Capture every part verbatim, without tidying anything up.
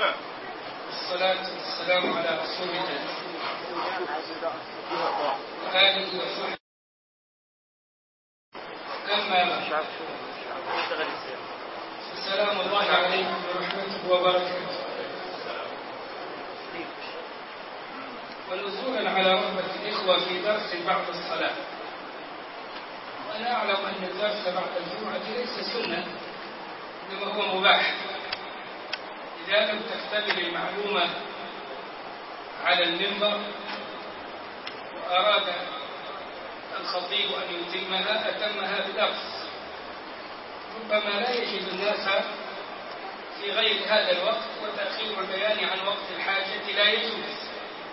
والصلاة والسلام على رسول الله وآله وصحبه. أما بعد، السلام الله عليكم ورحمته وبركاته. ونزولا على رغبة الإخوة في درس بعد الصلاة. وأنا أعلم أن الدرس بعد الجمعة ليس سنة، إنما هو مباح إذا لم تكتمل المعلومة على المنبر وأراد الخطيب أن يتمها أتمها بدرس. ربما لا يجد الناس في غير هذا الوقت، وتأخير البيان عن وقت الحاجة لا يجوز.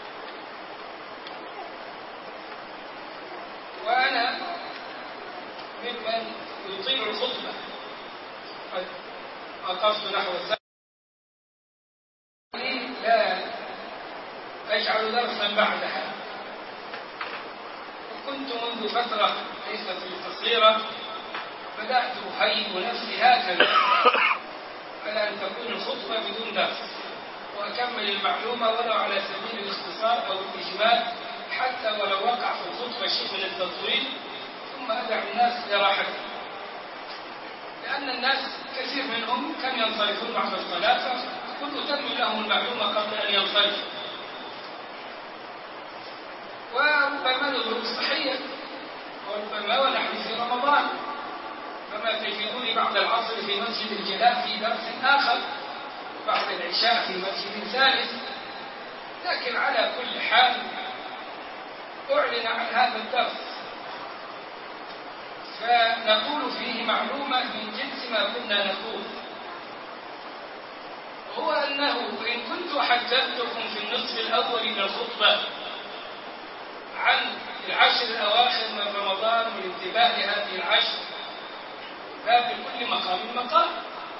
وأنا ممن يطيل الخطبة، قد وقفت نحو الساعة لا أجعل درسا بعدها. وكنت منذ فترة ليست قصيرة بدأت أهيئ نفسي هكذا على أن تكون الخطبة بدون درس، وأكمل المعلومة ولو على سبيل الاختصار أو الإجمال، حتى ولو وقع في الخطبة شيء من التطويل، ثم أدع الناس لراحتهم. لأن الناس كثير منهم كم ينصرفون بعد الصلاة، فكنت أتمم لهم المعلومة قبل أن ينصرفوا. وربما لظروف صحية، وربما ونحن في رمضان، فما تجدوني بعد العصر في مسجد الجلاء في درس آخر، بعد العشاء في مسجد ثالث. لكن على كل حال أعلن عن هذا الدرس، فنقول فيه معلومة من جنس ما كنا نقول، هو أنه إن كنت حدثتكم في النصف الأول من الخطبة عن العشر الأواخر من رمضان والانتباه لهذه العشر، باب كل مقام مقام،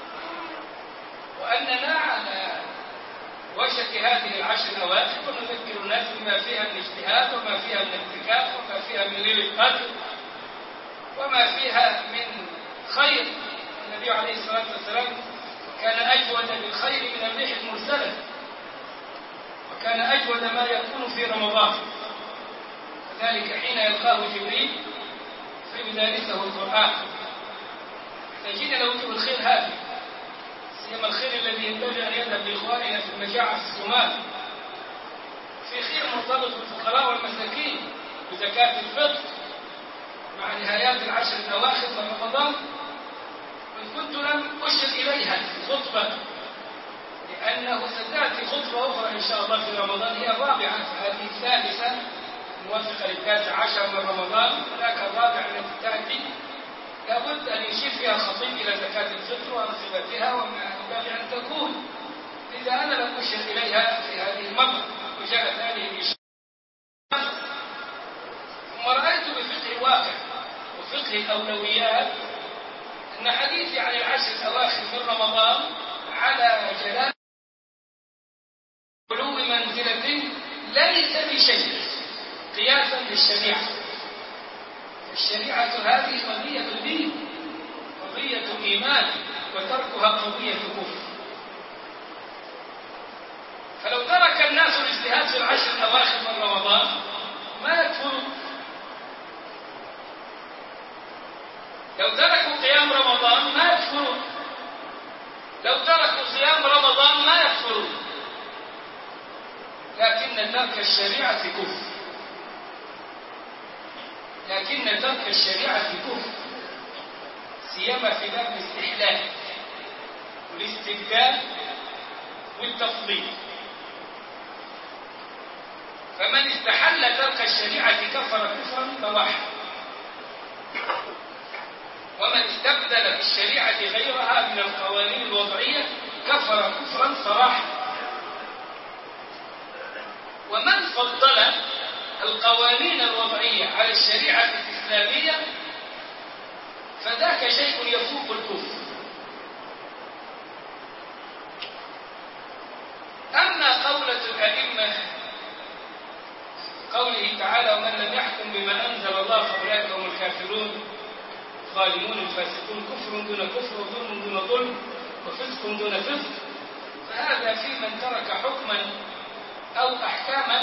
وأننا على وشك هذه العشر الأواخر ونذكر الناس بما فيها من اجتهاد، وما فيها من اعتكاف، وما فيها من ليلة قدر، وما فيها من خير. النبي عليه الصلاة والسلام كان أجود بالخير من الريح المرسلة، وكان أجود ما يكون في رمضان، وذلك حين يلقاه جبريل فيدارسه القرآن. تجينا لو وجه الخير هذا، سيما الخير الذي ينبغي أن يذهب لإخواننا في المجاعة في الصومال، في خير مرتبط بالفقراء والمساكين بزكاة الفطر مع نهايات العشر الأواخر من رمضان. وإن كنت لم أشر إليها في خطبة، لأنه ستأتي خطبة أخرى إن شاء الله في رمضان، هي الرابعة، هذه الثالثة موافقة للتاسع عشر من رمضان، هناك الرابعة التي تأتي لابد أن يشير فيها الخطيب إلى زكاة الفطر وأنصبتها وما ينبغي أن تكون. إذا أنا لم أشر إليها في هذه المرة وجاءت هذه الإشارة، ثم رأيت بفقه الواقع وفقه الأولويات أن حديثي عن العشر الأواخر من رمضان على جلال علو منزلة ليس بشيء قياسا للشريعة. الشريعة هذه قضية دين، قضية إيمان، وتركها قضية كفر. فلو ترك الناس الاجتهاد في العشر الأواخر من رمضان ما يكفرون. لو تركوا قيام رمضان ما يكفرون. لو تركوا صيام رمضان ما يكفرون. لكن ترك الشريعة كفر. لكن ترك الشريعة كفر، سيما في باب الاستحلال والاستبدال والتفضيل. فمن استحل ترك الشريعة كفر كفرا بواحا، ومن استبدل بالشريعة غيرها من القوانين الوضعية كفر كفرا صراحا. ومن فضل القوانين الوضعية على الشريعة الإسلامية فذاك شيء يفوق الكفر. أما قولة الأئمة قوله تعالى ومن لم يحكم بما أنزل الله فأولئك هم الكافرون الظالمون الفاسقون، كفر دون كفر وظلم دون ظلم وفسق دون فسق، فهذا في من ترك حكما أو أحكاما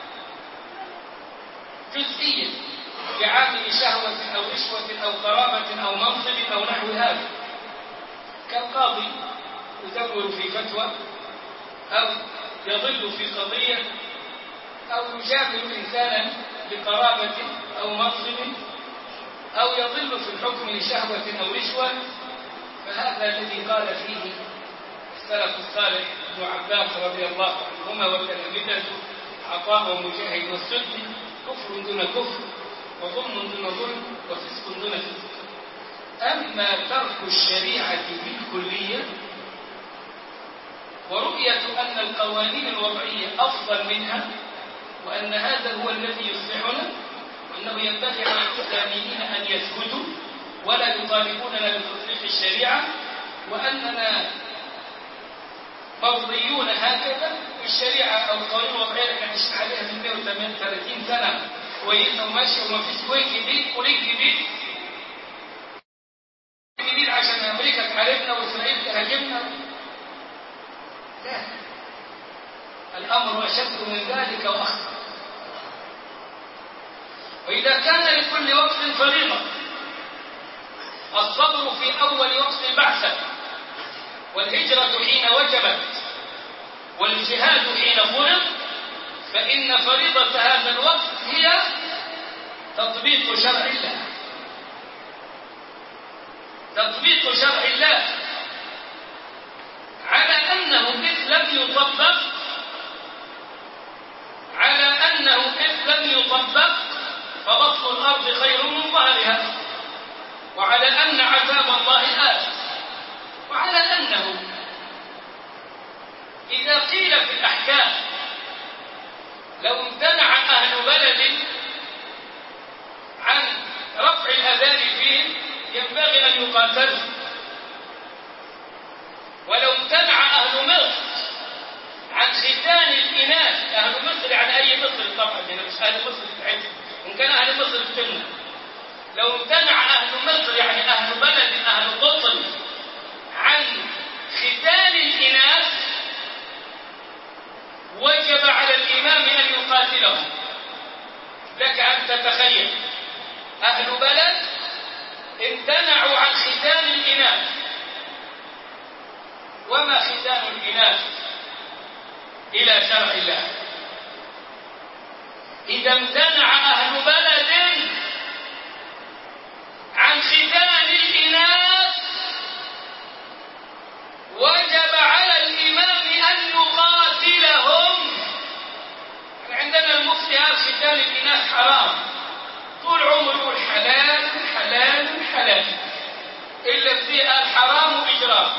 جزئية بعامل شهوة أو رشوة أو قرابة أو منصب أو نحو هذا، كالقاضي يدور في فتوى أو يضل في قضية أو يجامل إنسانا بقرابة أو منصب أو يضل في الحكم لشهوة أو رشوة، فهذا الذي قال فيه السلف الصالح ابن عباس رضي الله عنهما وتلامذته عطاء ومجاهد والسدي: كفر دون كفر، وظلم دون ظلم، وفسق دون فسق. أما ترك الشريعة بالكلية ورؤية أن القوانين الوضعية أفضل منها، وأن هذا هو الذي يصلحنا، وأنه ينبغي على الإسلاميين أن يسكتوا ولا يطالبوننا بتطبيق الشريعة، وأننا مرضيون هكذا بالشريعة أو القوانين الوضعية اللي عشنا عليها من مئة وثلاثين سنة كويسة وماشية وما فيش كويس جديد وليك جديد جديد عشان أمريكا تحاربنا وإسرائيل تهاجمنا. لا، الأمر أشد من ذلك وأخطر. وإذا كان لكل وقت فريضة، الصبر في أول وقت البعثة، والهجرة حين وجبت، والجهاد حين فرض، فإن فريضة هذا الوقت هي تطبيق شرع الله. تطبيق شرع الله على أنه إذ لم يطبق على أنه إذ لم يطبق فبطن الأرض خير من ظهرها، وعلى أن عذاب الله آت، وعلى أنه إذا قيل في الأحكام لو امتنع أهل بلد عن رفع الأذان فيه ينبغي أن يقاتلوا، ولو امتنع أهل مصر عن ختان الإناث، أهل مصر يعني أي مصر طبعا، مش أهل مصر بتاعتهم، إن كان أهل مصر بتمنع، لو امتنع أهل مصر يعني أهل بلد أهل قطر عن ختان الإناث وجب على الإمام أن يقاتلهم. لك أن تتخيل أهل بلد امتنعوا عن ختان الإناث، وما ختان الإناث إلى شرع الله. إذا امتنع أهل بلد عن ختان الإناث وجب على الإمام أن يقاتلهم. عندنا المفتي قال ختان الإناث حرام، طول عمره حلال حلال حلال، إلا في قال حرام وإجرام.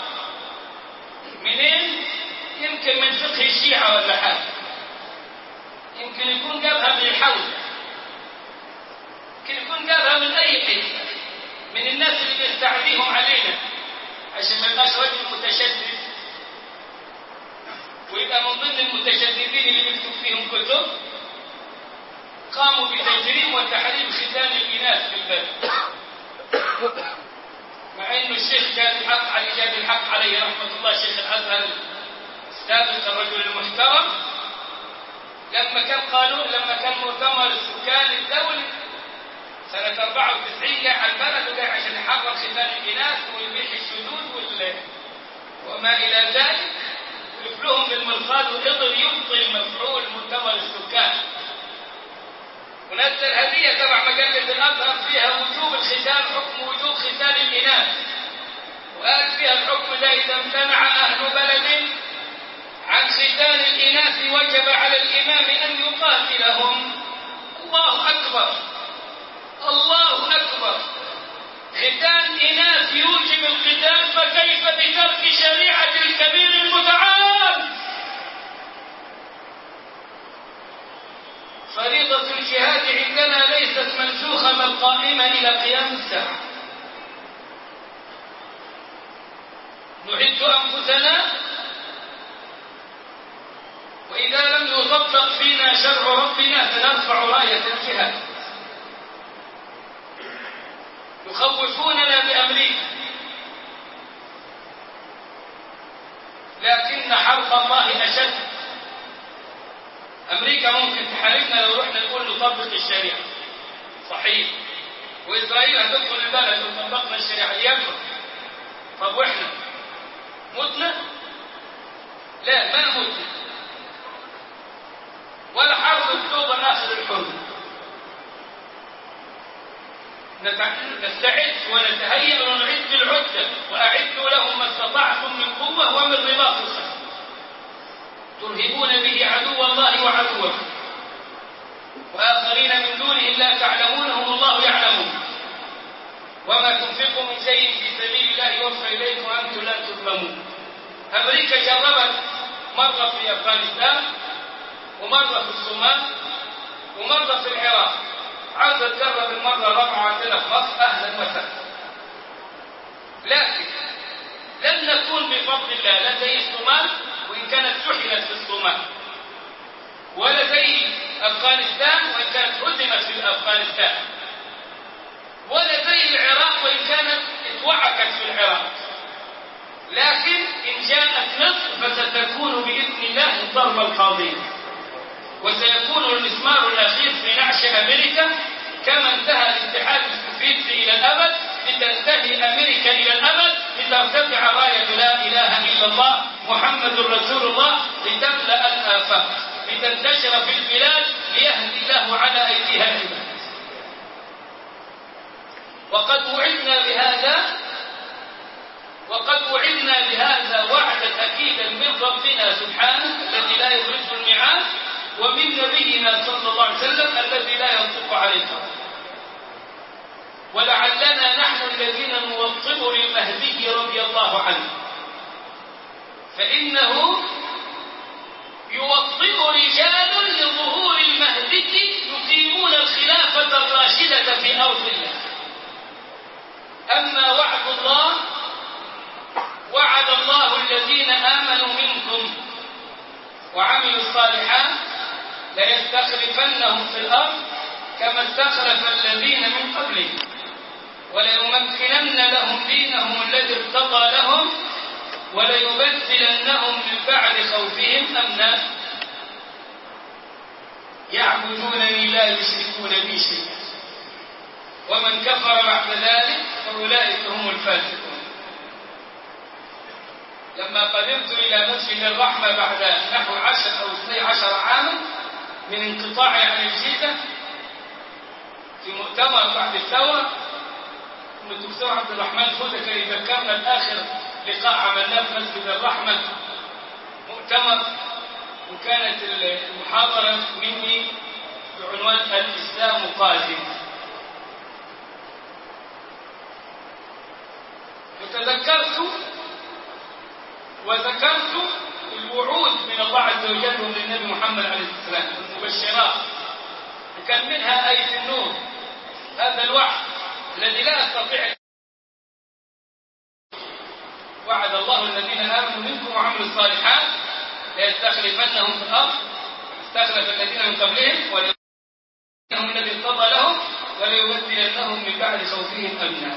منين؟ يمكن من فقه الشيعة ولا حاجة، يمكن يكون جابها من الحوزة، يمكن يكون جابها من أي حتة من الناس اللي بيستعديهم علينا عشان ما يبقاش رجل متشدد ويبقى من ضمن المتشددين اللي بيكتب فيهم كتب قاموا بتجريم وتحريم ختان الإناث في البلد، مع إنه الشيخ جاد الحق علي جاد الحق عليه رحمة الله، شيخ الأزهر السابق الرجل المحترم، لما كان قانون لما كان مؤتمر السكان الدولي سنة أربعة وتسعين جاء على البلد وجاء عشان يحرم ختان الإناث ويبيح الشذوذ وال... وما إلى ذلك، ويلف لهم بالمرصاد وقدر يبطل مفعول مؤتمر السكان، ونزل هدية تبع مجلة الأزهر فيها وجوب الختان، حكم وجوب ختان الإناث، وقال فيها الحكم ده إذا امتنع أهل بلد عن ختان الإناث وجب على الإمام أن يقاتلهم. الله أكبر الله أكبر، ختان إناث يوجب القتال، فكيف بترك شريعة الكبير المتعال؟ فريضة الجهاد عندنا ليست منسوخة بل قائمة إلى قيام الساعة. نعد أنفسنا، وإذا لم يطبق فينا شرع ربنا فنرفع راية الجهاد. يخوفوننا بأمريكا، لكن حرب الله أشد. أمريكا ممكن تحاربنا لو رحنا نقول نطبق الشريعة، صحيح، وإسرائيل هتدخل البلد لو طبقنا الشريعة يكفر. طب وإحنا متنا؟ لا، ما متنا، ولا حرب أكتوبر آخر الحرب. نستعد ونتهيأ ونعد العدة، وأعدوا لهم ما استطعتم من قوة ومن رباط الخيل ترهبون به عدو الله وعدوكم وآخرين من دونهم لا تعلمونهم الله يعلمون وما تنفقوا من شيء في سبيل الله يوفى إليكم وأنتم لا تظلمون. أمريكا جربت مرة في أفغانستان ومرة في الصومال ومرة في العراق، عاوزة تجرب المرة الرابعة عندنا في مصر، أهلا وسهلا. لكن لن نكون بفضل الله لا زي الصومال وإن كانت سحلت في الصومال، ولا زي أفغانستان وإن كانت هزمت في أفغانستان، ولا زي العراق وإن كانت اتوعكت في العراق. لكن إن جاءت مصر فستكون بإذن الله الضربة القاضية، وسيكون المسمار الأخير في نعش أمريكا كما انتهى الاتحاد السوفيتي إلى الأبد، لتنتهي أمريكا إلى الأبد، لترتفع راية لا إله إلا الله محمد رسول الله، لتملأ الآفاق، لتنتشر في البلاد، ليهدي الله على أيديها العباد. وقد وعدنا بهذا وقد وعدنا بهذا وعدا أكيدا من ربنا سبحانه الذي لا يخلف الميعاد، ومن نبينا صلى الله عليه وسلم الذي لا ينطق عن الهوى. ولعلنا نحن الذين نوطئ للمهدي رضي الله عنه، فإنه يوطئ رجال لظهور المهدي يقيمون الخلافة الراشدة في أرض الله. أما وعد الله، وعد الله الذين آمنوا منكم وعملوا الصالحات ليستخلفنهم في الأرض كما استخلف الذين من قبلهم وليمكنن لهم دينهم الذي ارتضى لهم وليبدلنهم من بعد خوفهم أمنا يعبدونني لا يشركون بي شيئا ومن كفر بعد ذلك فأولئك هم الفاسقون. لما قدمت إلى مسجد الرحمة بعد نحو عشر أو اثني عشر عاما من انقطاعي عن الجيزة في مؤتمر بعد الثورة، الدكتور عبد الرحمن فوزة كان يذكرنا بآخر لقاء عملناه في مسجد الرحمة مؤتمر، وكانت المحاضرة مني بعنوان الإسلام قادم. وتذكرت وذكرت الوعود من الله عز وجل ومن النبي محمد عليه السلام المبشرات، وكان منها آية النور، هذا الوعد الذي لا أستطيع. وعد الله الذين آمنوا منكم وعملوا الصالحات ليستخلفنهم في الأرض استخلف الذين من قبلهم وليبدلنهم الذي ارتضى لهم وليبدلنهم من بعد خوفهم أمنا.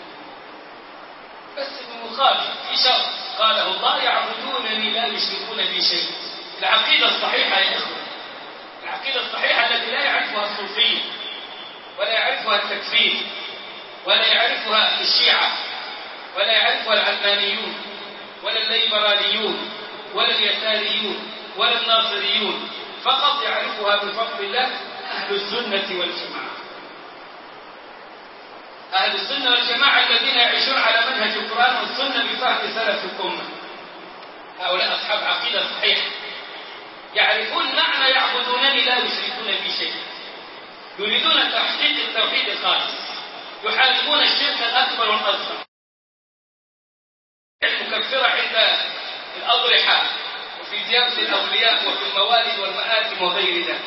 بس بمخالف في شرط قاله الله: يعبدونني لا يشركون بي شيء. العقيدة الصحيحة يا إخوة، العقيدة الصحيحة التي لا يعرفها الصوفية ولا يعرفها التكفير ولا يعرفها الشيعة ولا يعرفها العلمانيون ولا الليبراليون ولا اليساريون ولا الناصريون، فقط يعرفها بفضل الله أهل السنة والجماعة. أهل السنة والجماعة الذين يعيشون على منهج القرآن والسنة بفهم سلف الأمة، هؤلاء أصحاب عقيدة صحيحة يعرفون معنى يعبدونني لا يشركون بي شيئا، يريدون تحقيق التوحيد الخالص، يحاربون الشرك الأكبر والأصغر، المكفرة عند الأضرحة وفي زيارة الأولياء وفي الموالد والمآتم وغير ذلك.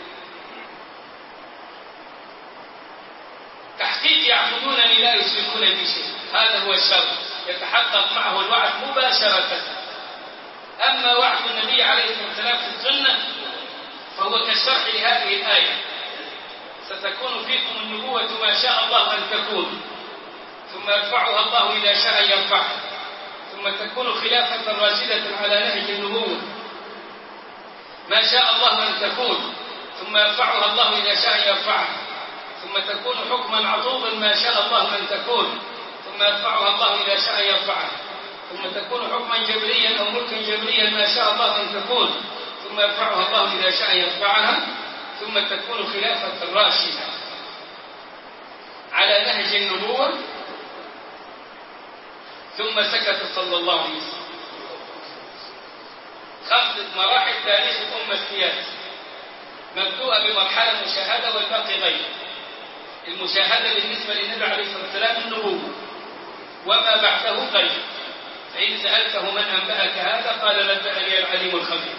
تحقيق يعبدونني لا يشركون بي شيئا، هذا هو الشرط يتحقق معه الوعد مباشرة. أما وعد النبي عليه الصلاة والسلام في السنة فهو كالشرح لهذه الآية: ستكون فيكم النبوة ما شاء الله أن تكون، ثم يرفعها الله إذا شاء يرفعها، ثم ثم تكون خلافة راشدة على نهج النبوة ما شاء الله أن تكون، ثم يرفعها الله إذا شاء يرفعها، ثم تكون حكما عضوضا ما شاء الله أن تكون، ثم يرفعها الله إذا شاء يرفعها، ثم تكون حكما جبريا أو ملكا جبريا ما شاء الله أن تكون، ثم يرفعها الله إذا شاء يرفعها، ثم تكون خلافة راشدة على نهج النبوة. ثم سكت صلى الله عليه وسلم. خمسة مراحل تاريخ الأمة السياسي مبدوءة بمرحلة مشاهدة والباقي غير. المشاهدة بالنسبة للنبي عليه الصلاة والسلام النبوة، وما بعده غير. فإن سألته من أنبأك هذا قال نبأني العليم الخبير.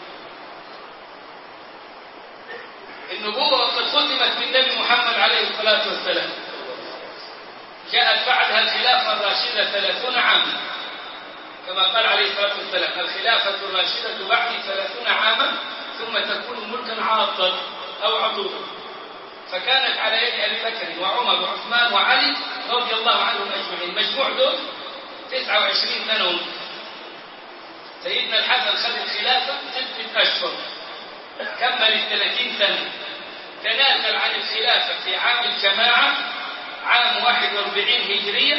النبوة وقد ختمت بالنبي محمد عليه الصلاة والسلام، جاءت بعدها الخلافة الراشدة ثلاثون عاما، كما قال عليه الصلاة والسلام الخلافة الراشدة بعد ثلاثون عاما ثم تكون ملكا عاضا أو عضوضا. فكانت على يد أبي بكر وعمر وعثمان وعلي رضي الله عنهم أجمعين، مجموع دول تسعة وعشرين سنة ونصف. سيدنا الحسن خذ الخلافة ستة أشهر، كمل الثلاثين سنة، تنازل عن الخلافة في عام الجماعة عام واحد واربعين هجرية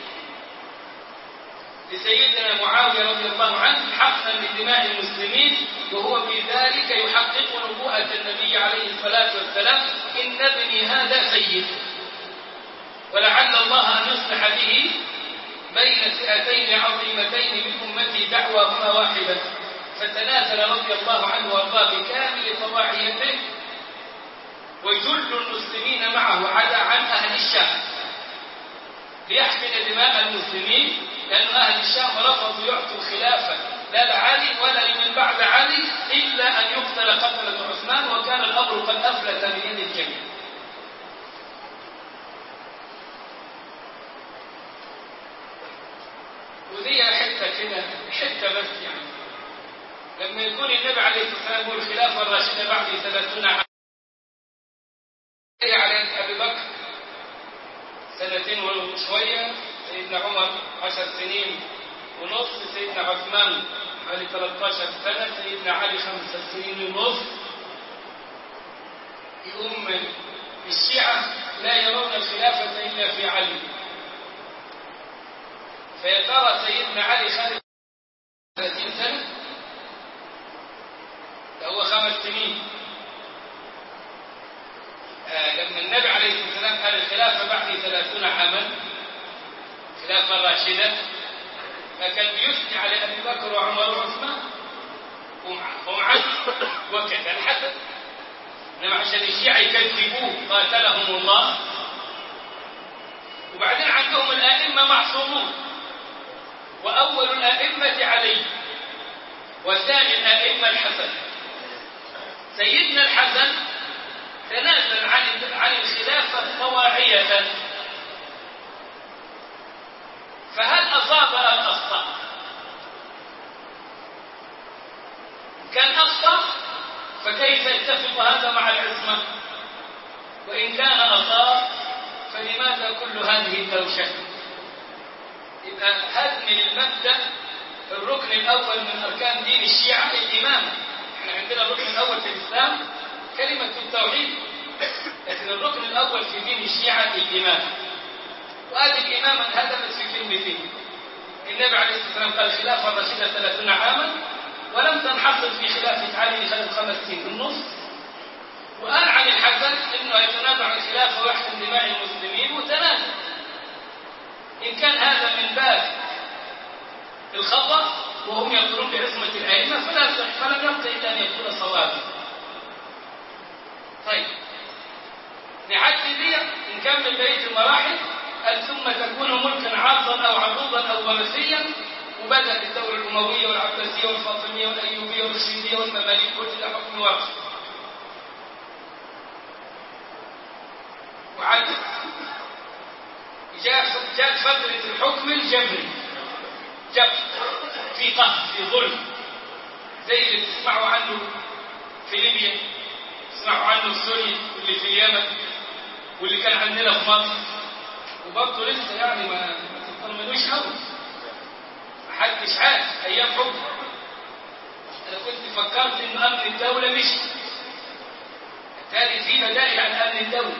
لسيدنا معاوية رضي الله عنه حقنا لدماء المسلمين، وهو بذلك يحقق نبوءة النبي عليه الصلاة والسلام إن ابني هذا سيد، ولعل الله أن يصلح به بين فئتين عظيمتين من أمتي دعواهما واحدة. فتنازل رضي الله عنه وارضاه بكامل طواعيته، وجل المسلمين معه عدا عن أهل الشام ليحمل دماء المسلمين، لأن أهل الشام رفضوا يعطوا الخلافة لا لعلي ولا لمن بعد علي إلا أن يقتل قتلة عثمان، وكان الأمر قد أفلت من يد الجميع. ودي حتة كده حتة بس، يعني لما يكون النبي عليه الصلاة والسلام يقول الخلافة الراشدة بعد ثلاثون عام، على أبي بكر سنتين وشوية، سيدنا عمر عشر سنين ونصف، سيدنا عثمان علي ثلاثة عشر سنة، سيدنا علي خمس سنين ونصف. يقوم الشيعة لا يرون الخلافة إلا في علي، فيا ترى سيدنا علي خالد ثلاثين سنة، هو خمس سنين. آه لما النبي عليه الصلاة والسلام قال الخلافة بعد ثلاثون عاما خلافة راشدة، فكان بيثني على أبي بكر وعمر وعثمان وعلي وكذا الحسن، إنما عشان الشيعة يكذبوه قاتلهم الله. وبعدين عندهم الآئمة معصومون، وأول الآئمة علي وثاني الآئمة الحسن. سيدنا الحسن تنازل عن عن الخلافة طواعية، فهل أصاب أم أخطأ؟ كان أخطأ فكيف يتفق هذا مع العصمة؟ وإن كان أصاب فلماذا كل هذه الدوشة؟ يبقى هدم المبدأ الركن الأول من أركان دين الشيعة الإمامة. احنا عندنا الركن الأول في الإسلام كلمة التوحيد، لكن الركن الأول في دين الشيعة الإمامة. وهذه الإمامة انهدمت في كلمتين. النبي عليه الصلاة والسلام قال الخلافة الراشدة ثلاثون عاما، ولم تنحصر في خلافة علي خلال خمس سنين ونص. وقال عن الحسن انه يتنازع عن الخلافة ويحكم دماء المسلمين وتنازل. إن كان هذا من باب الخطأ وهم يقولون بعصمة الأئمة فلا فلم يبقى إلا أن يكون صوابا. طيب نعدي بيع نكمل بقية المراحل. ثم تكون ملكا عاضا أو عضوضا أو وراثيا، وبدأت الدولة الأموية والعباسية والفاطمية والأيوبية والرشيدية والمماليك كلها حكم واحد. وعد جاءت فترة الحكم الجبري، جبر في قهر في ظلم، زي اللي تسمعوا عنه في ليبيا، تسمعوا عنه في سوريا واللي في اليمن واللي كان عندنا في مصر، وبرضه لسه يعني ما تطمنوش قوي. محدش عارف ايام حكم. انا كنت فكرت ان امن الدوله مشي، بالتالي في بدائل عن امن الدوله.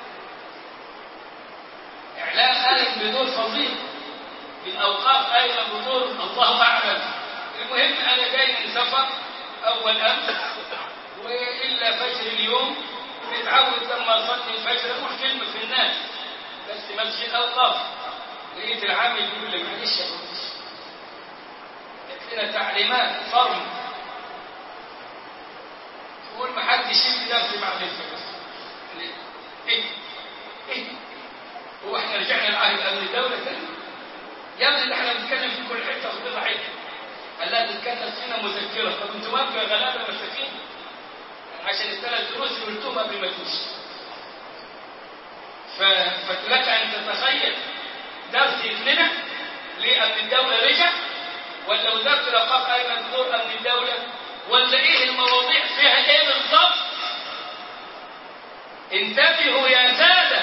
اعلام قائم بدور فظيع، بالاوقاف ايضا بدور الله اعلم. المهم انا جاي من سفر اول امس، والا فجر اليوم متعود لما اصلي الفجر اقول كلمه في الناس، بس مسجد اوقاف لقيت العامل يقول لي معلش يا معلش، جات لنا تعليمات فرم تقول ما حدش يدي نفسه معرفه. بس ايه ايه هو احنا رجعنا لعهد امن الدوله تاني؟ يا ابني ده احنا بنتكلم في كل حته وفي كل حته. قال لا تتكلم فينا مذكره. طب انتوا مالكم يا غلابه مساكين؟ عشان الثلاث دروس اللي قلتهم قبل ما تمشي. فلك ان تتخيل درس يفلنا ليه امن الدوله رجع، ولا وزاره الاوقاف قايمه بدور امن الدوله، ولا ايه المواضيع فيها ايه بالضبط؟ انتبهوا يا ساده،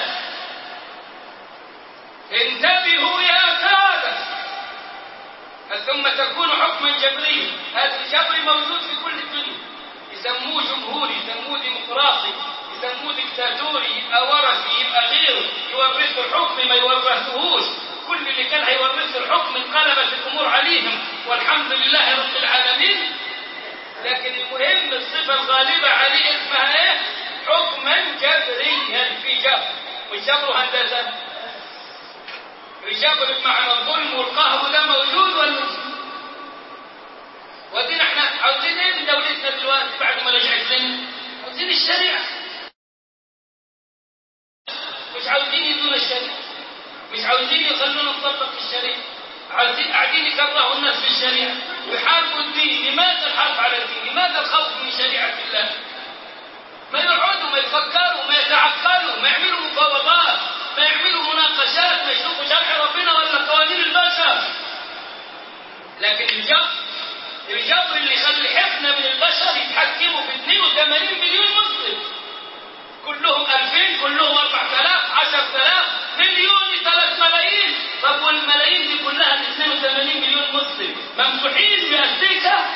انتبهوا يا ساده، ثم تكون حكما جبريا. هذا الجبري موجود في كل الدنيا، يسموه جمهوري، يسموه ديمقراطي، يسموه دكتاتوري، يبقى ورثي، يبقى غيره، يورثوا الحكم ما يورثوهوش. كل اللي كان هيورثوا الحكم انقلبت الامور عليهم والحمد لله رب العالمين. لكن المهم الصفه الغالبه عليه اسمها ايه؟ حكما جبريا. في جبر، والجبر هندسه. الجبر بمعنى الظلم والقهر ده موجود ولا ودينا احنا عاوزين ايه من دولتنا دلوقتي بعد ما رجعت لنا؟ عاوزين الشريعه، مش عاوزين يدونا الشريعه، مش عاوزين يخلونا نطبق الشريعه، عاوزين قاعدين يكرهوا الناس في الشريعه ويحاربوا الدين. لماذا الحرب على الدين؟ لماذا الخوف من شريعه الله؟ ما يقعدوا ما يفكروا ما يتعقلوا ما يعملوا مفاوضات ما يعملوا مناقشات ما يشوفوا شرع ربنا ولا قوانين البشر. لكن الجبر الجبر اللي يخلي حفنة من البشر يتحكموا في اثنين وثمانين مليون مسلم، كلهم ألفين، كلهم أربعة آلاف، عشرة آلاف، مليون، ثلاث ملايين. طب والملايين دي كلها ال اثنين وثمانين مليون مسلم ممسوحين بأسلحة؟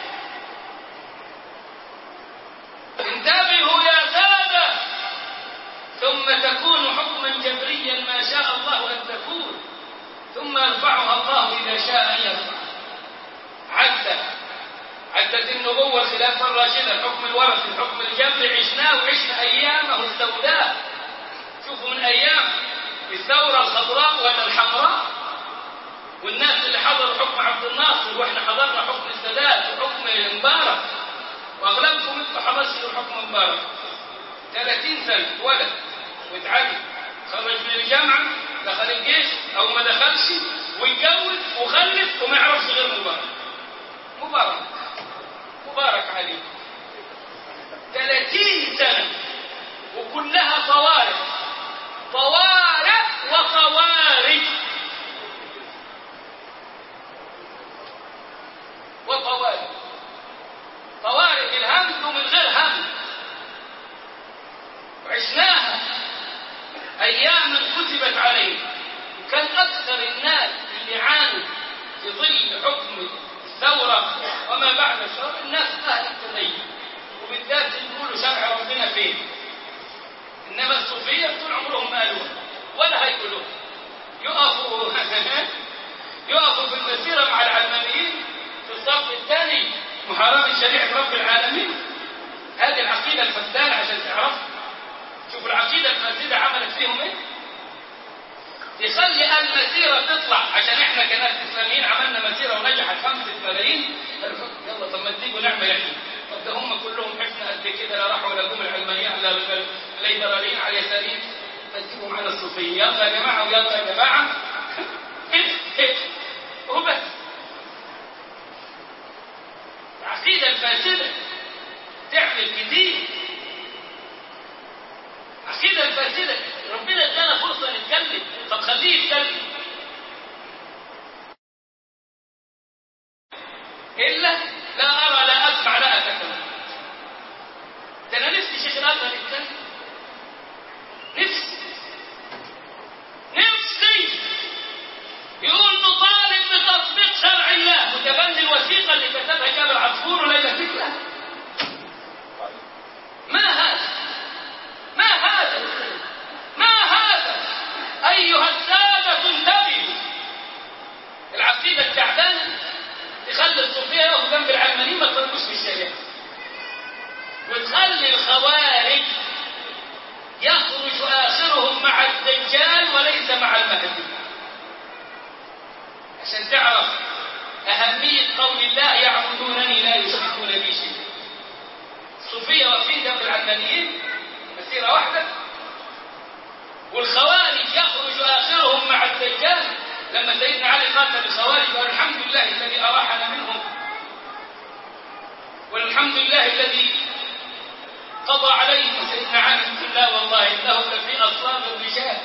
انتبهوا يا سادة. ثم تكون حكما جبريا ما شاء الله أن تكون، ثم يرفعها الله إذا شاء أن يرفع. عدت عدت النبوة الخلافة الراشدة، الحكم الورثي، الحكم الجبري، عشناه وعشنا أيامه السوداء. شوفوا من أيام الثورة الخضراء ولا الحمراء، والناس اللي حضروا حكم عبد الناصر، واحنا حضرنا حكم السادات وحكم مبارك، واغلبكم انتم حضرتوا حكم مبارك. ثلاثين سنة ولد واتعلم، خرج من الجامعة، دخل الجيش أو ما دخلش، ويتجوز وخلف وما يعرفش غير مبارك. مبارك مبارك عليه. ثلاثين سنة وكلها طوارئ طوارئ وطوارئ وطوارئ طوارئ بالهمز ومن غير همز. وعشناها أيام كتبت عليه. كان أكثر الناس اللي عانوا في ظل حكم الثورة وما بعد الثورة الناس أهل التدين، وبالذات يقولوا شرع ربنا فين. إنما الصوفية طول عمرهم ما قالوها ولا هيقولوها. يقفوا يقفوا في المسيرة مع العلمانيين في الصف الثاني محاربة شريعة رب العالمين. هذه العقيدة الفسدانة عشان تعرفوا. شوفوا العقيدة الفاسدة عملت فيهم ايه؟ تخلي المسيرة تطلع. عشان احنا كناس اسلاميين عملنا مسيرة ونجحت خمسة ملايين، يلا طب ما تيجوا نعمل احنا. طب ده هم كلهم حفنا قد كده، لا راحوا ولا جم العلمانيين لا الليبراليين على اليساريين، فتجيبوا معنا الصوفيين. يلا يا جماعة ويلا يا جماعة وبس. العقيدة الفاسدة تعمل كتير. عقيدة الفاسدة ربنا ادانا فرصة نتكلم، طب خليه يتكلم. إلا لا أرى لا أسمع لا أتكلم. ده أنا نفسي شيخ الأزهر يتكلم، نفسي نفسي يقول نطالب بتطبيق شرع الحمد لله الذي قضى عليهم سيدنا علي بن لا والله إنه لفي أصلاب الرجال،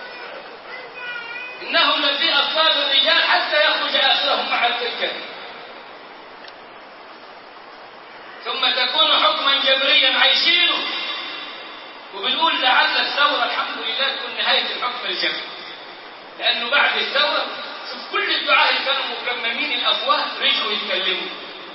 إنه لفي أصلاب الرجال حتى يخرج آخرهم مع التلك. ثم تكون حكما جبريا عايشينه، وبنقول لعل الثورة الحمد لله تكون نهاية الحكم الجبري، لأنه بعد الثورة شوف كل الدعاة اللي كانوا مكممين الأفواه رجعوا يتكلموا.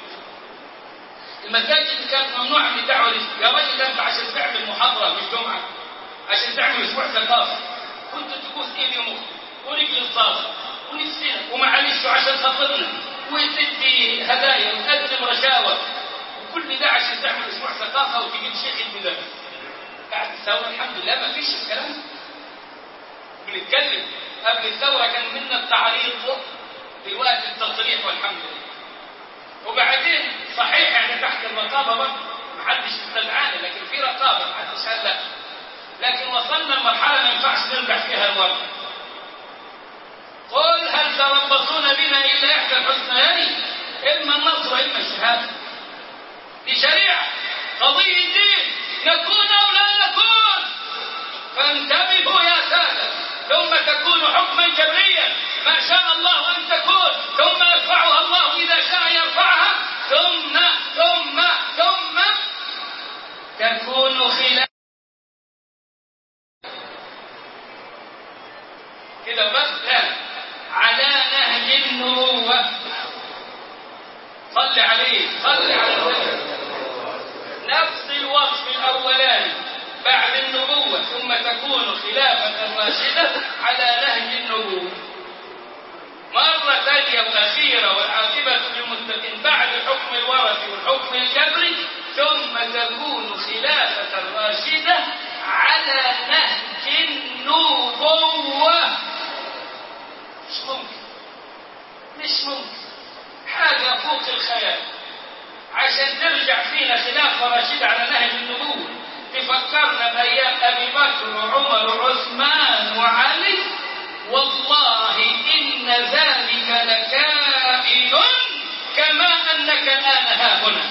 المساجد كانت ممنوعة من الدعوة. يا راجل أنت عشان تعمل محاضرة مش جمعة، عشان تعمل أسبوع ثقافي كنت تبوس إيدي ومخي ورجل الصاصة ونفسنا ومعلش عشان خاطرنا وتدي هدايا وتقدم رشاوى، وكل ده عشان تعمل أسبوع ثقافة وتجيب شيخ المدرس. بعد الثورة الحمد لله ما فيش الكلام. بنتكلم قبل الثورة كان منا التعريض، دلوقتي التصريح والحمد لله. وبعدين صحيح يعني تحت الرقابة برضه محدش استدعانا، لكن في رقابة محدش قال لا. لكن وصلنا لمرحلة ما ينفعش نرجع فيها الورق. قل هل تربصون بنا إلا إحدى الحسنيين إما النصر وإما الشهادة. دي شريعة قضية دين، نكون أو لا نكون، فانتبهوا يا سادة. ثم تكون حكما جبريا ما شاء الله أن تكون، ثم يرفعها الله إذا شاء يرفعها، ثم ثم ثم تكون خلاف كده بس لا على نهج النبوة. صل عليه صل على النبي. نفس الوصف الأولاني بعد النبوة، ثم تكون خلافة راشدة على نهج النبوة. مرة ثانية وأخيرة والعاقبة للمتقين بعد الحكم الورثي والحكم الجبري، ثم تكون خلافة راشدة على نهج النبوة. مش ممكن مش ممكن حاجة فوق الخيال عشان ترجع فينا خلافة راشدة على نهج النبوة. تفكرنا بأيام أبي بكر وعمر وعثمان وعلي، والله إن ذلك لكائن كما أنك الآن ها هنا.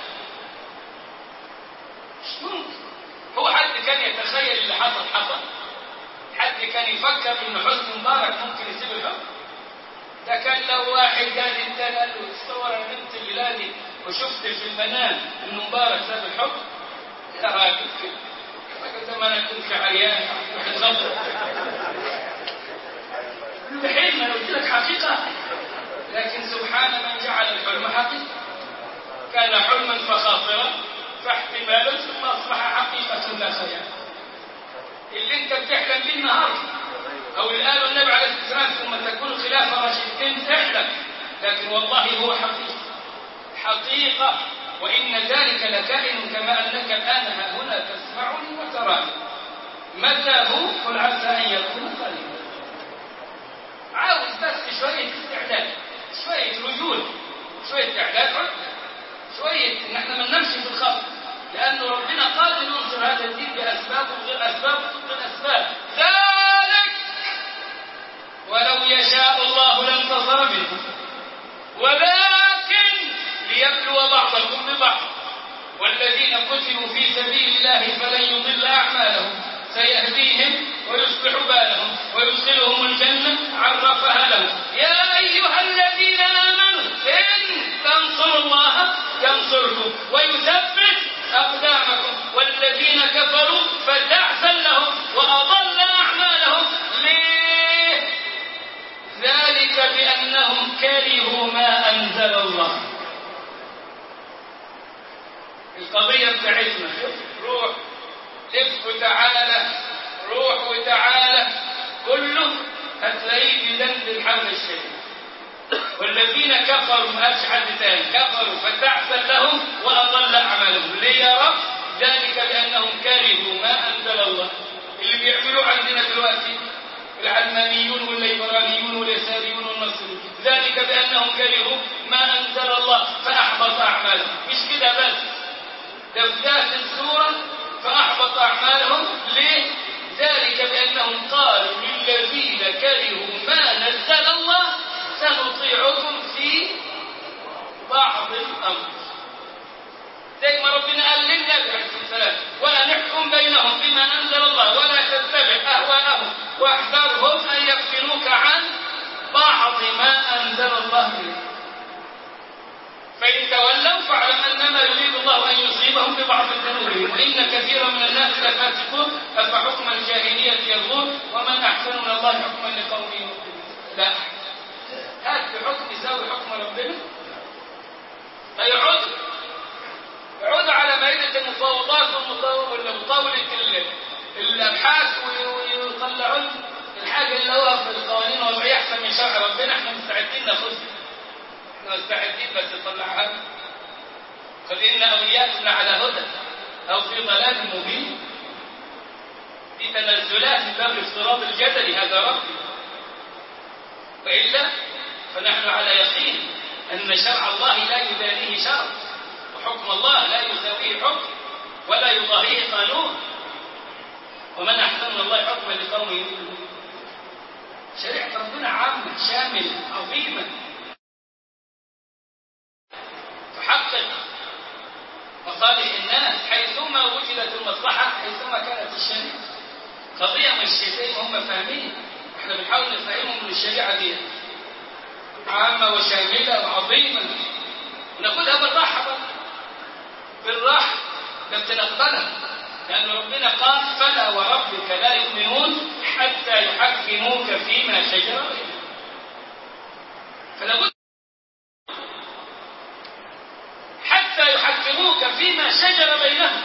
مش ممكن. هو حد كان يتخيل اللي حصل حصل؟ حد كان يفكر إن حسني مبارك ممكن يسيب الحكم؟ ده كان لو واحد قال الثاني قال له تصور أنا نمت الليلة دي وشفت في المنام إن مبارك ساب الحكم، يا راجل كده راجل زمان أنا كنت عريان وحزبت بحلم. أنا قلت لك حقيقة، لكن سبحان من جعل الحلم حقيقة. كان حلما فخاطرا فاحتمالا ثم أصبح حقيقة لا خيال. اللي انت بتحلم به النهارده او اللي قاله النبي عليه الصلاه والسلام ثم تكون خلافه راشدين تحلم، لكن والله هو حقيقه حقيقه. وان ذلك لكائن كما انك الان ها هنا تسمعني وتراني. متى هو؟ قل عسى ان يكون قريبا. عاوز بس شويه استعداد، شويه رجوله، شويه اعداد عدة، شويه ان احنا ما نمشي في الخط، لأن ربنا قادر ينصر هذا الدين بأسباب وغير أسباب وضد أسباب. ذلك ولو يشاء الله لانتصر منه، ولكن ليبلو بعضكم ببعض. والذين قتلوا في سبيل الله فلن يضل أعمالهم، سيهديهم ويصلح بالهم ويدخلهم الجنة عرفها لهم. يا أيها الذين آمنوا إن تنصروا الله ينصركم ويثبت أقدامكم، والذين كفروا فتعسا لهم وأضل أعمالهم. ليه؟ ذلك بأنهم كرهوا ما أنزل الله. القضية بتاعتنا روح لف وتعالى، روح وتعالى، كله هتلاقيه بذنب الحمل الشديد. والذين كفروا أشعل ثاني كفروا فتعسا لهم وأضل أعمالهم. ليه يا رب؟ ذلك بأنهم كرهوا ما أنزل الله. اللي بيعملوا عندنا دلوقتي العلمانيون والليبراليون واليساريون والنصريون، ذلك بأنهم كرهوا ما أنزل الله فأحبط أعمالهم. مش كده بس، ده في ذات السورة فأحبط أعمالهم. ليه؟ ذلك بأنهم قالوا للذين كرهوا ما نزل الله سنطيعكم في بعض الأمر. السلام وأن احكم بينهم بما أنزل الله ولا تتبع أهواءهم واحذرهم أن يفتنوك عن بعض ما أنزل الله إليك فإن تولوا فاعلم أنما يريد الله أن يصيبهم ببعض ذنوبهم وإن كثيرا من الناس لفاسقون أفحكم الجاهلية يبغون ومن أحسن من الله حكما لقوم يوقنون. لا، هات بحكم يساوي حكم ربنا. فيعود يعود على مائدة المفاوضات ومطاولة الأبحاث ويطلعون الحاجة اللي هو في القوانين الوضعية أحسن من شرع ربنا. احنا مستعدين ناخذها، احنا مستعدين بس نطلعها. قد إن أولياءنا على هدى أو في ضلال مبين. في تنزلات من باب الافتراض الجدلي هذا ربي، وإلا فنحن على يقين أن شرع الله لا يدانيه شرع وحكم الله لا يساويه حكم ولا يضاهيه قانون. ومن أحسن من الله حكما لقوم يؤمنون. شريعة ربنا عامة شاملة عظيمة تحقق مصالح الناس حيثما وجدت المصلحة حيثما كانت الشريعة. قضية من الشيئين هم فاهمين، احنا بنحاول نفهمهم من الشريعة دي عامة وشاملة وعظيمة وناخدها بالراحة بقى. بالراحة بس نقبلها، لأن ربنا قال فلا وربك لا يؤمنون حتى يحكموك فيما شجر بينهم. فلا بد حتى يحكموك فيما شجر بينهم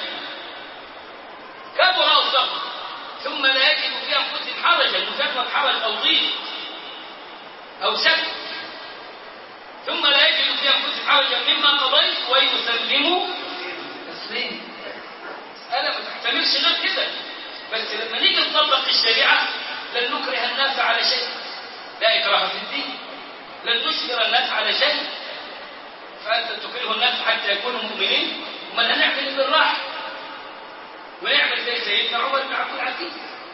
كبر أو صغر ثم لا يجد في أنفسهم حرجا مجرد حرج أو ضيق أو شك ثم لا يجد في أنفسهم حرجا مما قضيت ويسلموا تسليما. أنا ما تحتملش غير كده. بس لما نيجي نطبق الشريعة لن نكره الناس على شيء، لا إكراه في الدين، لن نشكر الناس على شيء. فأنت تكره الناس حتى يكونوا مؤمنين، وما هنعمل بالراحة ونعمل زي سيدنا عمر بن عبد العزيز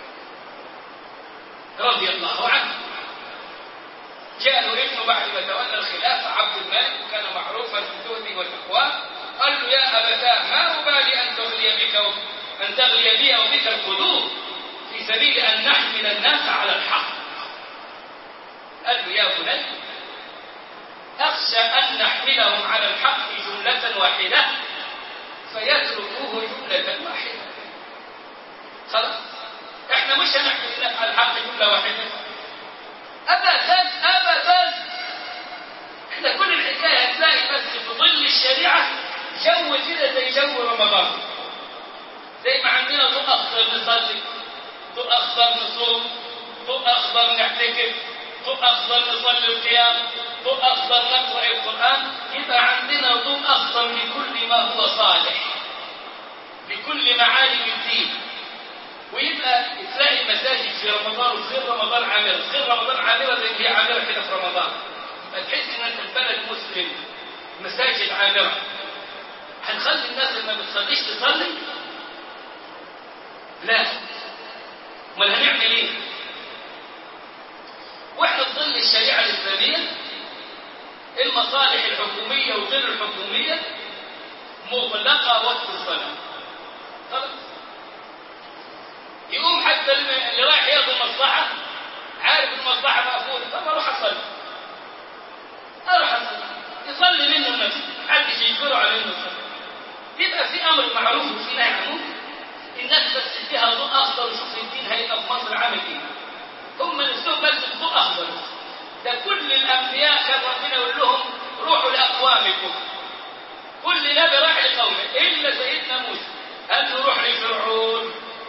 رضي الله عنه. جاء له ابنه بعد ما تولى الخلافة عبد الملك وكان معروفا بزهده وتقواه، قال له يا أبتاه ما أبالي أن تغلي بك أن تغلي بي أو بك القلوب في سبيل أن نحمل الناس على الحق. قال له يا بني أخشى أن نحملهم على الحق جملة واحدة فيتركوه جملة واحدة. خلاص احنا مش هنحمل الناس على الحق جملة واحدة أبدا أبدا. احنا كل الحكاية هتلاقي بس في ظل الشريعة جو كده زي جو رمضان، زي ما عندنا ضوء أخضر نصلي، ضوء أخضر نصوم، ضوء أخضر نحتكف، ضوء أخضر نصلي القيام، ضوء أخضر نقرأ القرآن. يبقى عندنا ضوء أخضر لكل ما هو صالح، لكل معالم الدين. ويبقى تلاقي المساجد في رمضان وفي غير رمضان عامرة، في غير رمضان عامرة زي اللي هي عامرة كده في رمضان. يبقى تحس إن أنت في بلد مسلم مساجد عامرة. هنخلي الناس اللي ما بتصليش تصلي؟ لا. امال هنعمل ايه؟ واحنا في ظل الشريعة الإسلامية المصالح الحكومية وغير الحكومية مغلقة وقت الصلاة. خلاص يقوم حتى اللي رايح ياخذ المصلحة عارف المصلحة مقفولة، طب اروح اصلي اروح اصلي يصلي منه النفس محدش يجبره على انه يصلي. يبقى في امر معروف وفي نهي عن منكر. الناس بس فيها ضوء اخضر وشوف الدين هيبقى في مصر عامل ايه. هم نفسهم بس ضوء اخضر. ده كل الانبياء كان ربنا يقول لهم روحوا لاقوامكم. كل نبي راح لقومه الا سيدنا موسى قال له روح لفرعون.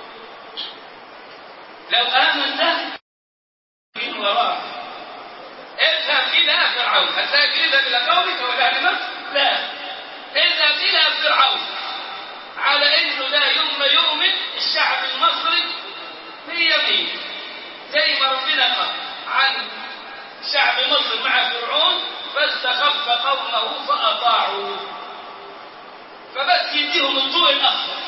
لو امن ده من وراه اذهب الى فرعون. هتلاقي اذهب الى قومك ولا اهل مصر؟ لا، اذهب الى فرعون. على انه لا يوم يؤمن الشعب المصري بيمين زي ما ربنا قال عن شعب مصر مع فرعون فاستخف قومه فاطاعوا. فبس يديهم الضوء الاخضر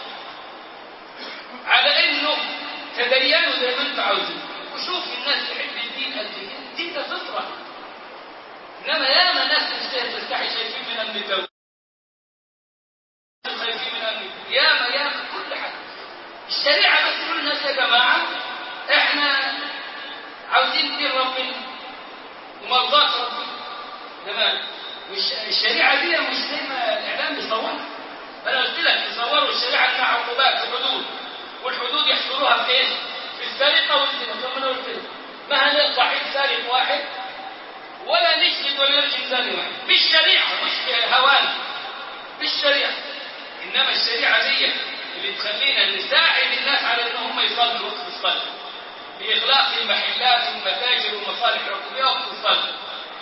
على انه تدينوا زي ما انتم عاوزين. وشوف الناس تحب الدين قد ايه. الدين ده فطره. انما ياما ناس تستحي شايفين من امن الدوله، خايفين من امن ياما ياما كل حاجة. الشريعة بس تقول الناس يا جماعة احنا عاوزين دين ربنا ومرضات ربنا. تمام. والشريعة دي مش زي ما الإعلام بيصورها. أنا قلت لك يصوروا الشريعة إنها عقوبات وحدود، والحدود يحصروها في إيه؟ في السرقة والزنا. زي ما أنا قلت لك ما هنقطع إيد سارق واحد ولا نشهد ولا نرجم زاني واحد. مش شريعة، مش هوان، مش شريعة. إنما الشريعة دي اللي تخلينا نساعد الناس على إنهم يصلوا وقت الصلاة، بإغلاق المحلات والمتاجر والمصالح الحكومية وقت الصلاة.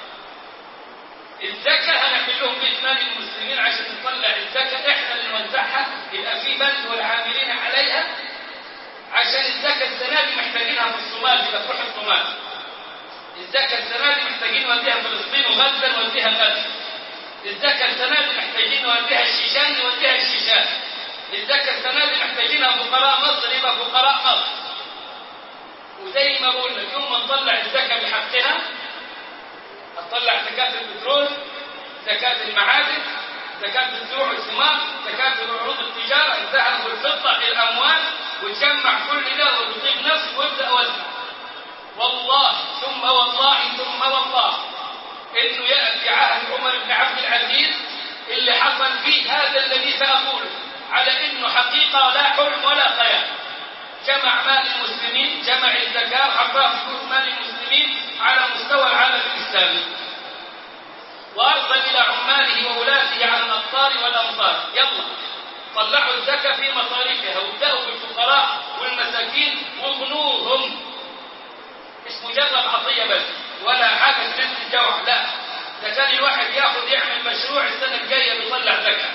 الزكاة هنعمل لهم بيت مال المسلمين عشان نطلع الزكاة احنا اللي نوزعها، يبقى في بند والعاملين عليها، عشان الزكاة السنة دي محتاجينها في الصومال، يبقى تروح الصومال. الزكاة السنة دي محتاجين نوديها فلسطين وغزة نوديها غزة. الزكاة السنة دي محتاجين نوديها الشيشان نوديها الشيشان. الزكاة السنة دي محتاجينها فقراء مصر يبقى فقراء مصر. وزي ما قلنا يوم ما نطلع الزكاة بحقها، هتطلع زكاة البترول، زكاة المعادن، زكاة الزروع والثمار، زكاة عروض التجارة، الذهب والفضة، الأموال، وتجمع كل ده وتطيب نفسك وابدأ وزع. والله ثم والله ثم والله إنه يأتي عهد عمر بن عبد العزيز اللي حصل فيه هذا الذي سأقوله، على إنه حقيقة لا حلم ولا خيال. جمع مال المسلمين، جمع الزكاة، حطها في بيوت مال المسلمين على مستوى العالم الإسلامي، وأرسل إلى عماله وولاته على الأقطار والأمصار: يلا طلعوا الزكاة في مصاريفها وابدأوا بالفقراء والمساكين وغنوهم. مش مجرد عطية بس ولا حاجة تسد الجوع، لا، ده كان الواحد ياخذ يعمل مشروع السنة الجاية بيطلع زكاة.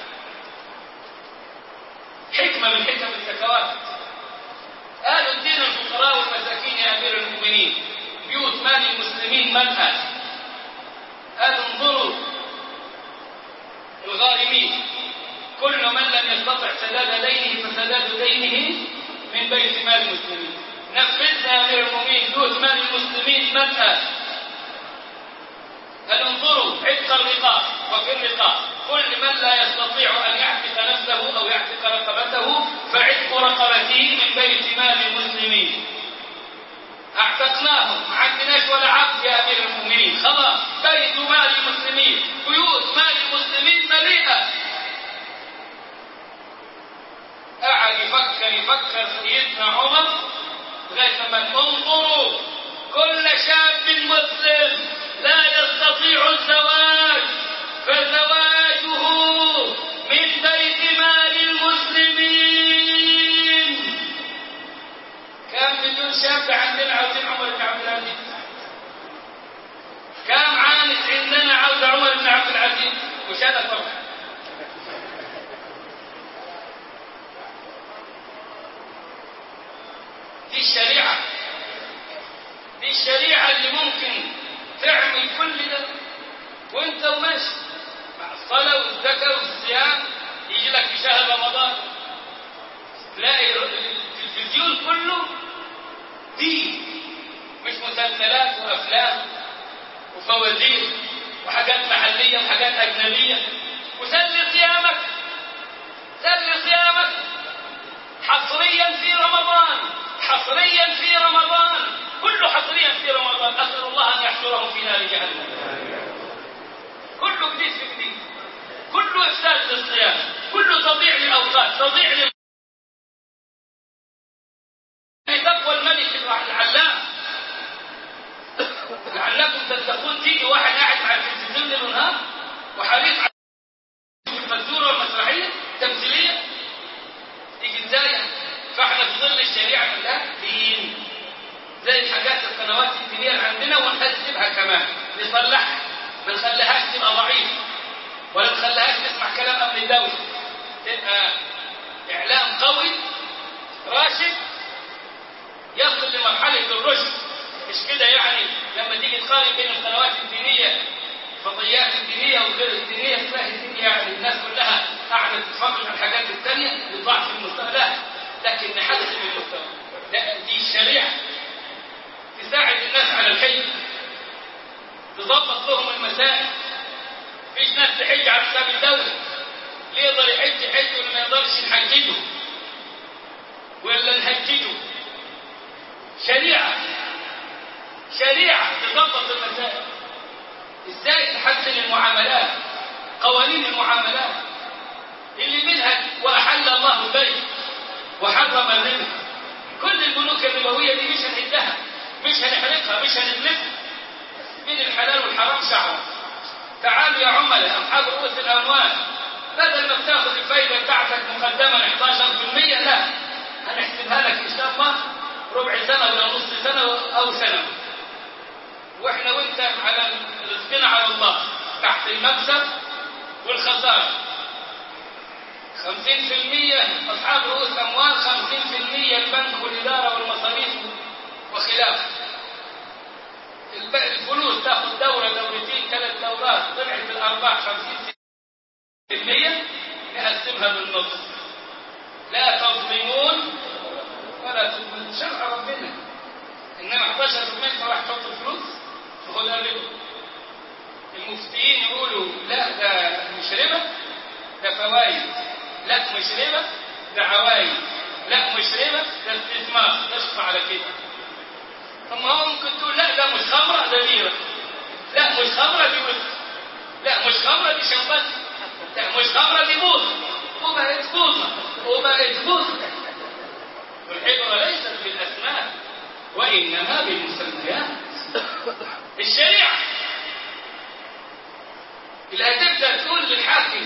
حكمة من حكم الزكوات. قالوا ادينا الفقراء والمساكين يا أمير المؤمنين، بيوت مال المسلمين ملأى. قالوا انظروا الغارمين، كل من لم يستطع سداد دينه فسداد دينه من بيت مال المسلمين. نفذنا يا أمير المؤمنين، بيوت مال المسلمين ملأى. قالوا انظروا عتق الرقاب، وفي الرقاب كل من لا يستطيع أن يعتق نفسه أو يعتق رقبته فعتق رقبته من بيت مال المسلمين. اعتقناهم، ما عندناش ولا عبد يا أمير المؤمنين، خلاص بيت مال المسلمين، بيوت مال المسلمين مليئة. قعد يفكر يفكر سيدنا عمر لغاية ما انظروا كل شاب مسلم لا يستطيع الزواج فزواجه من بيت مال المسلمين. كم مليون شاب عندنا عاوزين عمر بن عبد العزيز؟ كم عانس عندنا عاوز عمر بن عبد العزيز؟ وش هذا فرق؟ دي الشريعة، دي الشريعة اللي ممكن تعمل كل ده وانت وماشي مع الصلاة والزكاة والصيام. يجي لك في شهر رمضان تلاقي التلفزيون كله دين، مش مسلسلات وأفلام وفوازير وحاجات محلية وحاجات أجنبية. وسل صيامك، سل صيامك حصريا في رمضان، حصريا في رمضان، كله حصريا في رمضان. أسأل الله أن يحشرهم في نار جهنم. كله جديد في جديد، كله إفساد للصيام، كله تضييع للأوقات، تضييع لتقوى الملك العلام. لعلكم تتقون. تيجي واحد قاعد مع التلفزيون ليل ونهار وحريص على الفزورة والمسرحية تمثيلية، تيجي ازاي؟ فاحنا في ظل الشريعة من ده دين، زي الحاجات القنوات الدينية اللي عندنا ونهذبها كمان، نصلحها، ما نخليهاش تبقى ضعيفة ولا نخليهاش تسمع كلام أمن الدولة، تبقى إعلام قوي راشد يصل لمرحلة الرشد. مش كده يعني لما تيجي تقارن بين القنوات الدينية، الفضائيات الدينية وغير الدينية، تلاقي الدنيا يعني الناس كلها قاعدة تتفرج على الحاجات الثانية لضعف المستوى. لا، لكن نحسن المستوى. لا، دي الشريعة تساعد الناس على الحج، تضبط لهم المسائل. فيش ناس تحج على حساب الدولة، اللي يقدر يحج يحج واللي ما يقدرش قوانين المعاملات اللي منها وأحل الله البيع وحرم الربا. كل البنوك الربوية دي مش هنهدها، مش هنحرقها، مش هنفلسها. بين الحلال والحرام شعر. تعالوا يا عملاء أصحاب رؤوس الأموال، بدل ما بتاخذ الفايدة بتاعتك مقدما احد عشر بالمئة، لا، هنحسبها لك إن شاء الله ربع سنة ولا نص سنة أو سنة، وإحنا وإنت على رزقنا على الله تحت المكسب والخسارة. خمسين بالمئة أصحاب رؤوس أموال، خمسين بالمئة البنك والإدارة والمصاريف وخلافه. الفلوس تاخذ دورة دورتين ثلاث دورات، طلعت الأرباح خمسين بالمئة، نقسمها بالنص. لا تظلمون ولا تظلمون، شرع ربنا. إنما احد عشر بالمئة راح تحط الفلوس فهو ده الربا. المفتيين يقولوا لا ده مش ربا، ده فوائد. لا مش ربا، ده عوائد. لا مش ربا، ده استثمار. تشفع على كده. طب ما هو ممكن تقول لا ده مش خمرة، ده بيرة. لا مش خمرة دي وسط. لا مش خمرة دي شمبات. لا مش خمرة دي بوظة. وبقت بوظة وبقت بوظة. والعبرة ليست بالأسماء وإنما بالمسميات. الشريعة اللي هتبدأ تقول للحاكم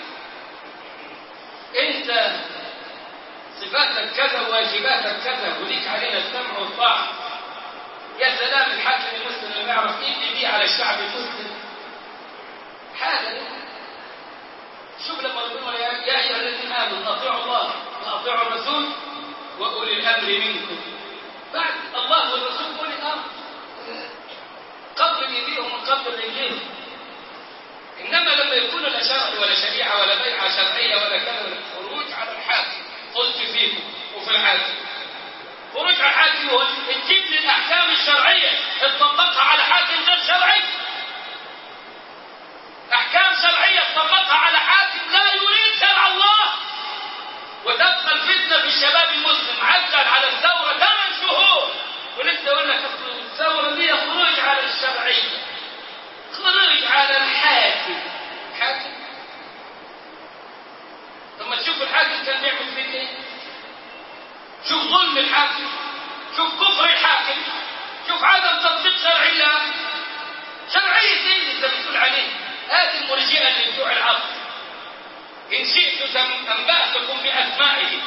أنت صفاتك كذا وواجباتك كذا وليك علينا السمع والطاعة. يا سلام الحاكم المسلم اللي يعرف ايه دي على الشعب المسلم. حاجة شوف لما ربنا يا أيها الذين آمنوا أطيعوا الله وأطيعوا الرسول وأولي الأمر منكم. بعد الله والرسول أولي الأمر قبل ايديهم وقبل رجليهم. إنما لما يكون لا شرع ولا شريعة ولا بيعة شرعية ولا كذا ولا خروج على الحاكم. قلت فيكم وفي الحاكم خروج على الحاكم هو تجيب لي الأحكام الشرعية تطبقها على حاكم غير شرعي. أحكام شرعية تطبقها على حاكم لا يريد شرع الله، وتبقى الفتنة في الشباب المسلم. عدل على الثورة ثمان شهور ولسه يقول لك الثورة دي خروج على الشرعية، خروج على الحاكم. حاكم ثم تشوف الحاكم كان بيعمل فيه ايه؟ شوف ظلم الحاكم، شوف كفر الحاكم، شوف عدم تطبيق شرع الله. شرعية ايه اللي انت بتقول عليه؟ هذه المرجئة اللي بتوع العصر إن شئت أنبأتكم بأسمائهم.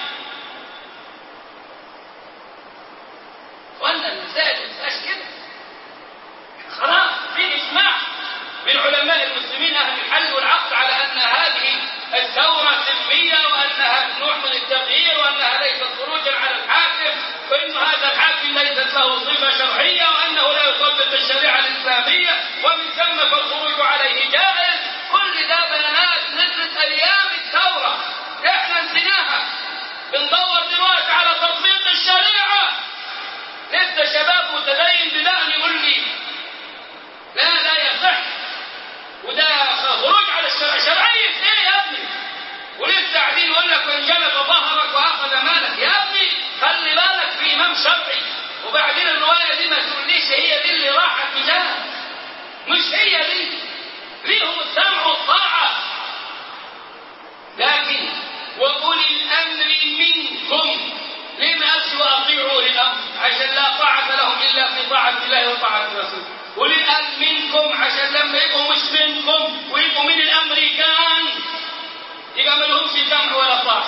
وأن المسائل ما تبقاش كده. خلاص في إجماع من علماء المسلمين أهل الحل والعقد على أن هذه الثورة سلمية وأنها نوع من التغيير وأنها ليست خروجا على الحاكم، وأن هذا الحاكم ليست له صفة شرعية وأنه لا يطبق الشريعة الإسلامية ومن ثم فالخروج عليه جائز. كل ده بيانات نزلت أيام الثورة إحنا نسيناها. بندور دلوقتي على تطبيق الشريعة. لسه شباب متدين بدأني يقول لي لا لا يصح وده خروج على الشرع. شرعية ايه يا ابني؟ ولسه قاعدين يقول لك وان جلب ظهرك واخذ مالك. يا ابني خلي بالك في امام شرعي. وبعدين الروايه دي ما تقوليش هي دي اللي راحت بجاه، مش هي دي. ليهم السمع والطاعه، لكن واولي الامر منكم. ليه ما قالش واطيعوا اولي الامر؟ عشان لا طاعه لهم الا في طاعه الله وطاعه الرسول. أولي الأمر منكم عشان لما يبقوا مش منكم ويبقوا من الأمريكان يبقى ما لهمش سمع ولا طاعة.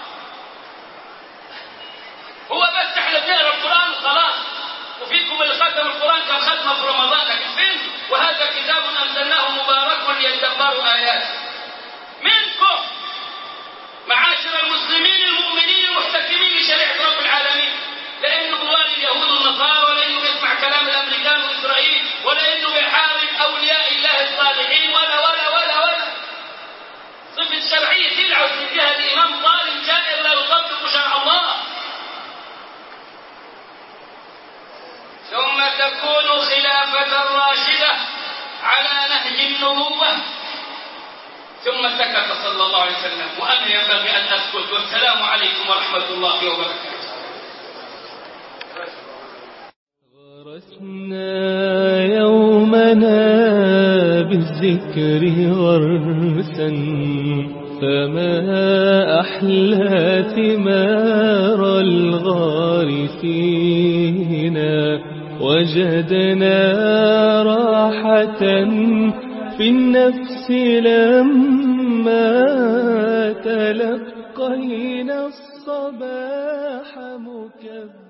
هو بس احنا بنقرا القرآن وخلاص، وفيكم اللي ختم القرآن كان ختمه في رمضان، لكن فين؟ وهذا كتاب أنزلناه مبارك ليدبروا آياته. منكم معاشر المسلمين المؤمنين المحتكمين لشريعة رب العالمين، لأنه بوالي اليهود والنصارى، ولا إنه بيسمع كلام الأمريكان وإسرائيل، ولا إنه بيحارب أولياء الله الصالحين، ولا ولا ولا ولا صفة شرعية تلعب فيها الإمام ظالم جائر لا يطبق شرع الله. ثم تكون خلافة راشدة على نهج النبوة. ثم سكت صلى الله عليه وسلم وأنا ينبغي أن أسكت. والسلام عليكم ورحمة الله وبركاته. غرسنا يومنا بالذكر غرسا، فما أحلى ثمار الغارسين. وجدنا راحة في النفس لما تلقينا الصباح مكبرا.